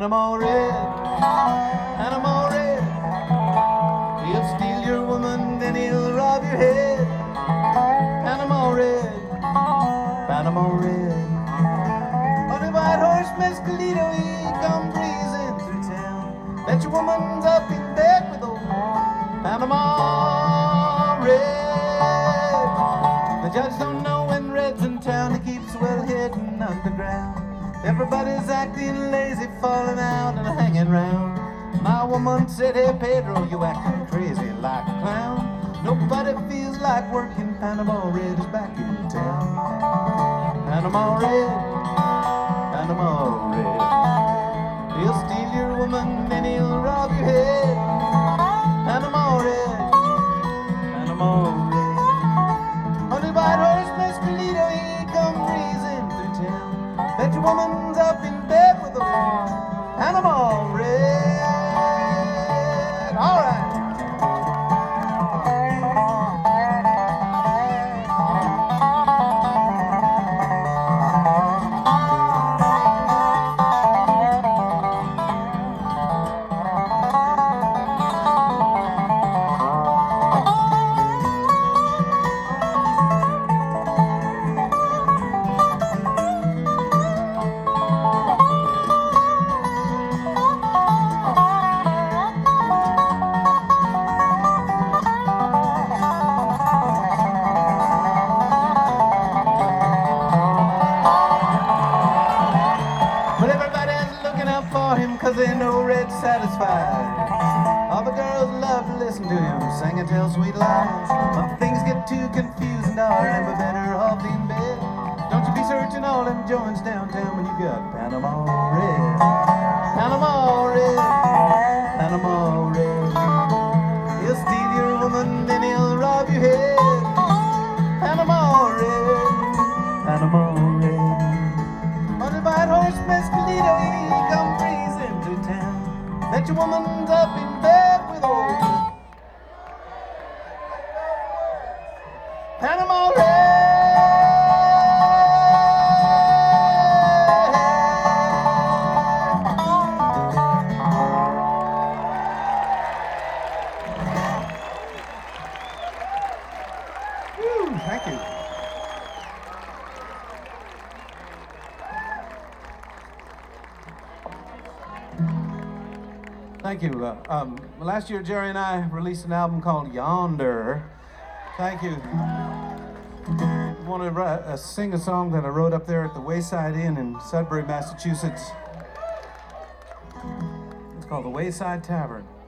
Panama Red, Panama Red. He'll steal your woman, then he'll rob your head. Panama Red, Panama Red. On a white horse Mescalito, he come breezing through town. Bet your woman's up in bed with old Panama Red. The judge don't know when Red's in town. He keeps well hidden underground. Everybody's acting lazy, falling out and hanging round. My woman said, hey Pedro, you acting crazy like a clown. Nobody feels like working. Panama Red is back in town. Panama Red, Panama Red. He'll steal your woman, then he'll rob your head. Panama Red, Panama Red. On his white horse Mescalito, he come breezing through town. Bet your woman's up in bed with a Panama Red. All right. For him, 'cause they know Red's satisfied. All the girls love to listen to him sing and tell sweet lies. When things get too confusing, darling, we're better off in bed. Don't you be searching all them joints downtown when you got Panama Red, Panama Red, Panama Red. He'll steal your woman, then he'll rob your head. Panama Red, Panama Red. On the white horse Mescalito, he come breezing through town. Bet your woman's up in bed with old Panama Red. Woo, thank you. Thank you. Last year, Jerry and I released an album called Yonder. Thank you. I want to sing a song that I wrote up there at the Wayside Inn in Sudbury, Massachusetts. It's called The Wayside Tavern.